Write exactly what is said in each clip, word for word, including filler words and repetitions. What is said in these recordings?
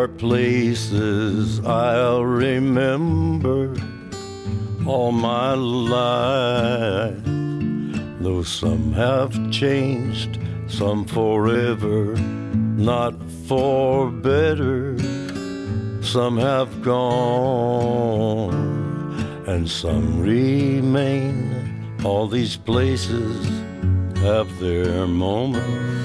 are places I'll remember all my life, though some have changed, some forever, not for better. Some have gone and some remain. All these places have their moments.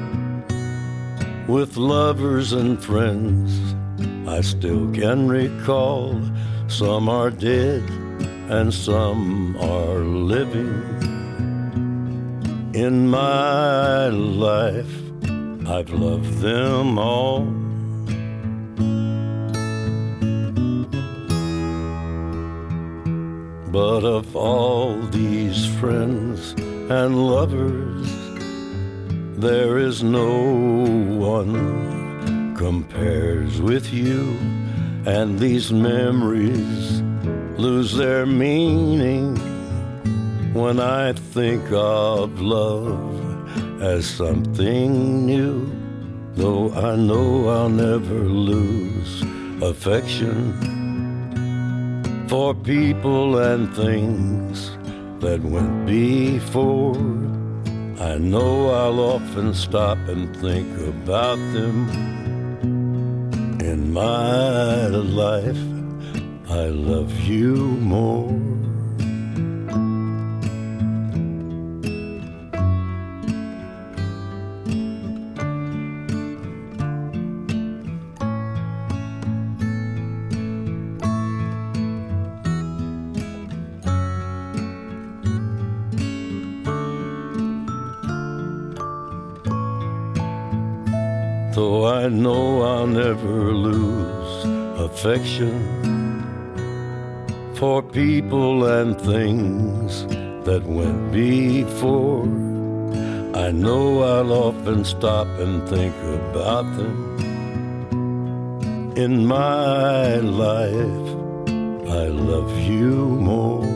With lovers and friends I still can recall. Some are dead and some are living. In my life I've loved them all. But of all these friends and lovers, there is no one compares with you. And these memories lose their meaning when I think of love as something new. Though I know I'll never lose affection for people and things that went before. I know I'll often stop and think about them. In my life, I love you more. Though I know I'll never lose affection for people and things that went before, I know I'll often stop and think about them. In my life, I love you more.